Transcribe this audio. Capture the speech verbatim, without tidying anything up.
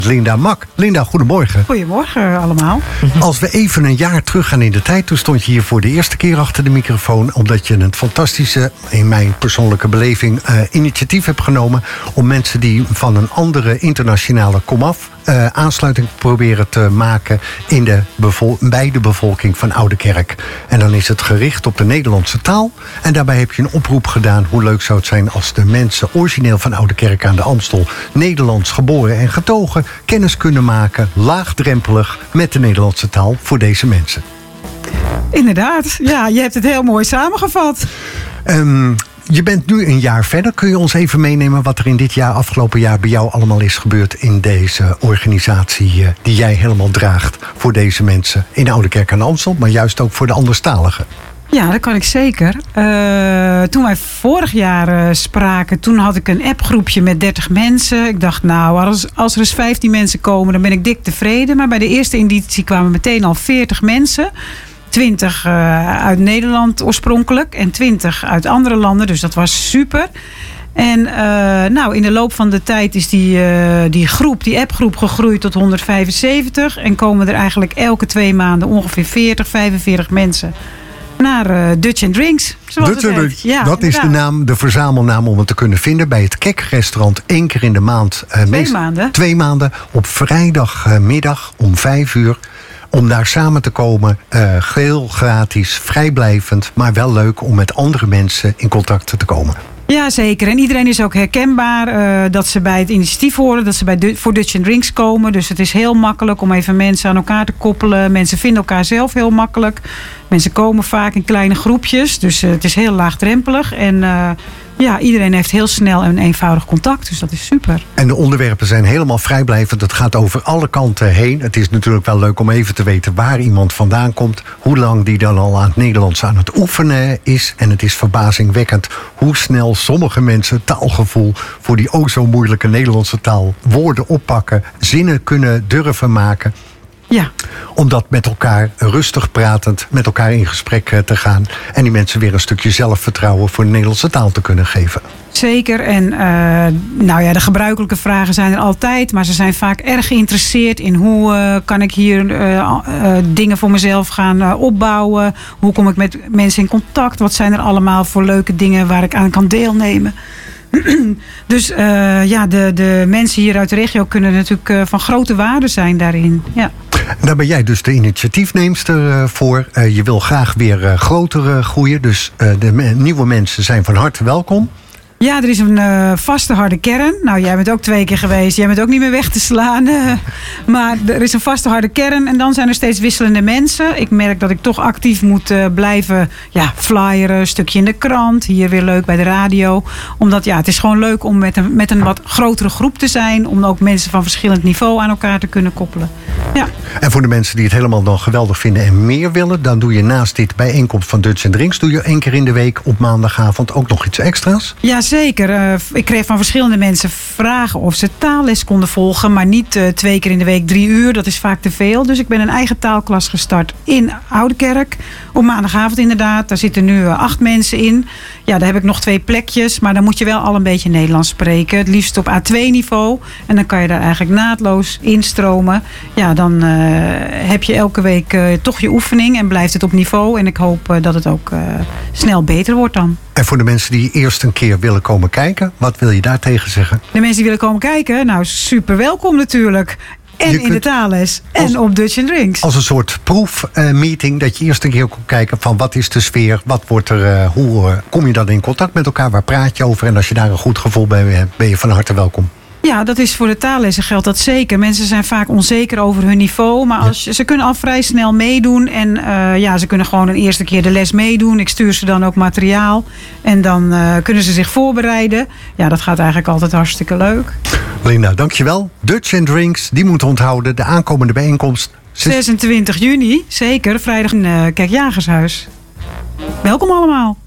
Linda Mak. Linda, goedemorgen. Goedemorgen allemaal. Als we even een jaar teruggaan in de tijd, toen stond je hier voor de eerste keer achter de microfoon, omdat je een fantastische, in mijn persoonlijke beleving, uh, initiatief hebt genomen om mensen die van een andere internationale komaf uh, aansluiting proberen te maken in de bevol- bij de bevolking van Oudekerk. En dan is het gericht op de Nederlandse taal. En daarbij heb je een oproep gedaan. Hoe leuk zou het zijn als de mensen origineel van Oudekerk aan de Amstel, Nederlands geboren en getogen, kennis kunnen maken, laagdrempelig, met de Nederlandse taal voor deze mensen. Inderdaad, ja, je hebt het heel mooi samengevat. Um, je bent nu een jaar verder. Kun je ons even meenemen wat er in dit jaar, afgelopen jaar, bij jou allemaal is gebeurd in deze organisatie uh, die jij helemaal draagt voor deze mensen in Oudekerk aan de Amstel, maar juist ook voor de anderstaligen? Ja, dat kan ik zeker. Uh, toen wij vorig jaar uh, spraken, toen had ik een appgroepje met dertig mensen. Ik dacht, nou, als, als er eens vijftien mensen komen, dan ben ik dik tevreden. Maar bij de eerste editie kwamen meteen al veertig mensen. twintig uh, uit Nederland oorspronkelijk en twintig uit andere landen. Dus dat was super. En uh, nou, in de loop van de tijd is die, uh, die groep, die appgroep gegroeid tot honderdvijfenzeventig. En komen er eigenlijk elke twee maanden ongeveer veertig, vijfenveertig mensen naar uh, Dutch and Drinks. Dutch and Drinks, ja, dat is de naam, de verzamelnaam om het te kunnen vinden bij het Kek-restaurant één keer in de maand. Uh, twee meest, maanden. Twee maanden op vrijdagmiddag om vijf uur. Om daar samen te komen, uh, geheel gratis, vrijblijvend, maar wel leuk om met andere mensen in contact te komen. Ja, zeker. En iedereen is ook herkenbaar uh, dat ze bij het initiatief horen, dat ze bij du- voor Dutch and Drinks komen. Dus het is heel makkelijk om even mensen aan elkaar te koppelen. Mensen vinden elkaar zelf heel makkelijk. Mensen komen vaak in kleine groepjes, dus uh, het is heel laagdrempelig. En uh, ja, iedereen heeft heel snel en eenvoudig contact, dus dat is super. En de onderwerpen zijn helemaal vrijblijvend. Het gaat over alle kanten heen. Het is natuurlijk wel leuk om even te weten waar iemand vandaan komt, hoe lang die dan al aan het Nederlands aan het oefenen is. En het is verbazingwekkend hoe snel sommige mensen taalgevoel voor die o zo moeilijke Nederlandse taal woorden oppakken, zinnen kunnen durven maken. Ja. Om dat met elkaar rustig pratend, met elkaar in gesprek te gaan. En die mensen weer een stukje zelfvertrouwen voor de Nederlandse taal te kunnen geven. Zeker. En uh, nou ja, de gebruikelijke vragen zijn er altijd. Maar ze zijn vaak erg geïnteresseerd in hoe uh, kan ik hier uh, uh, dingen voor mezelf gaan uh, opbouwen. Hoe kom ik met mensen in contact? Wat zijn er allemaal voor leuke dingen waar ik aan kan deelnemen? Dus uh, ja, de, de mensen hier uit de regio kunnen natuurlijk uh, van grote waarde zijn daarin. Ja. Daar ben jij dus de initiatiefneemster uh, voor. Uh, je wil graag weer uh, groter uh, groeien. Dus uh, de me- nieuwe mensen zijn van harte welkom. Ja, er is een uh, vaste harde kern. Nou, jij bent ook twee keer geweest. Jij bent ook niet meer weg te slaan. Uh, maar er is een vaste harde kern. En dan zijn er steeds wisselende mensen. Ik merk dat ik toch actief moet uh, blijven ja, flyeren. Een stukje in de krant. Hier weer leuk bij de radio. Omdat ja, het is gewoon leuk om met een, met een wat grotere groep te zijn. Om ook mensen van verschillend niveau aan elkaar te kunnen koppelen. Ja. En voor de mensen die het helemaal dan geweldig vinden en meer willen, dan doe je naast dit bijeenkomst van Dutch and Drinks, doe je één keer in de week op maandagavond ook nog iets extra's? Ja, zeker. Uh, ik kreeg van verschillende mensen vragen of ze taalles konden volgen, maar niet uh, twee keer in de week drie uur. Dat is vaak te veel. Dus ik ben een eigen taalklas gestart in Oudekerk. Op maandagavond inderdaad. Daar zitten nu uh, acht mensen in. Ja, daar heb ik nog twee plekjes, maar dan moet je wel al een beetje Nederlands spreken. Het liefst op A twee niveau. En dan kan je daar eigenlijk naadloos instromen. Ja, dan uh, heb je elke week uh, toch je oefening en blijft het op niveau. En ik hoop uh, dat het ook uh, snel beter wordt dan. En voor de mensen die eerst een keer willen komen kijken, wat wil je daar tegen zeggen? De mensen die willen komen kijken, nou super welkom natuurlijk. En in de taalles. En als, op Dutch and Drinks. Als een soort proefmeeting. Uh, dat je eerst een keer kon kijken van wat is de sfeer. Wat wordt er, uh, hoe uh, kom je dan in contact met elkaar. Waar praat je over. En als je daar een goed gevoel bij hebt, ben je van harte welkom. Ja, dat is voor de taallessen geldt dat zeker. Mensen zijn vaak onzeker over hun niveau. Maar als, ja. ze kunnen al vrij snel meedoen. En uh, ja, ze kunnen gewoon een eerste keer de les meedoen. Ik stuur ze dan ook materiaal. En dan uh, kunnen ze zich voorbereiden. Ja, dat gaat eigenlijk altijd hartstikke leuk. Linda, dankjewel. Dutch and Drinks, die moeten onthouden. De aankomende bijeenkomst. zesentwintig juni, zeker. Vrijdag in uh, Kerkjagershuis. Welkom allemaal.